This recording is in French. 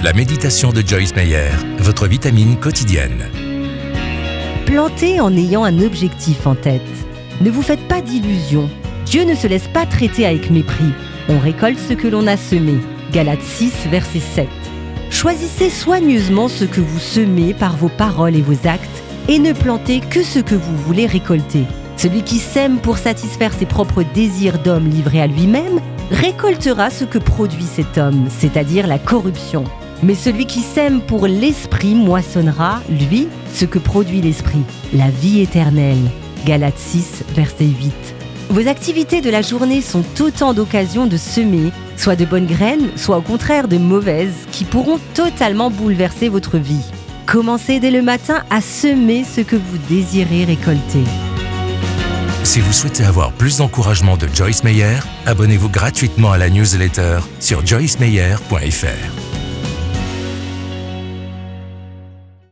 La méditation de Joyce Meyer, votre vitamine quotidienne. Plantez en ayant un objectif en tête. Ne vous faites pas d'illusions. Dieu ne se laisse pas traiter avec mépris. On récolte ce que l'on a semé. Galates 6, verset 7. Choisissez soigneusement ce que vous semez par vos paroles et vos actes et ne plantez que ce que vous voulez récolter. Celui qui sème pour satisfaire ses propres désirs d'homme livré à lui-même récoltera ce que produit cet homme, c'est-à-dire la corruption. Mais celui qui sème pour l'esprit moissonnera, lui, ce que produit l'esprit, la vie éternelle. Galates 6, verset 8. Vos activités de la journée sont autant d'occasions de semer, soit de bonnes graines, soit au contraire de mauvaises, qui pourront totalement bouleverser votre vie. Commencez dès le matin à semer ce que vous désirez récolter. Si vous souhaitez avoir plus d'encouragement de Joyce Meyer, abonnez-vous gratuitement à la newsletter sur joycemeyer.fr.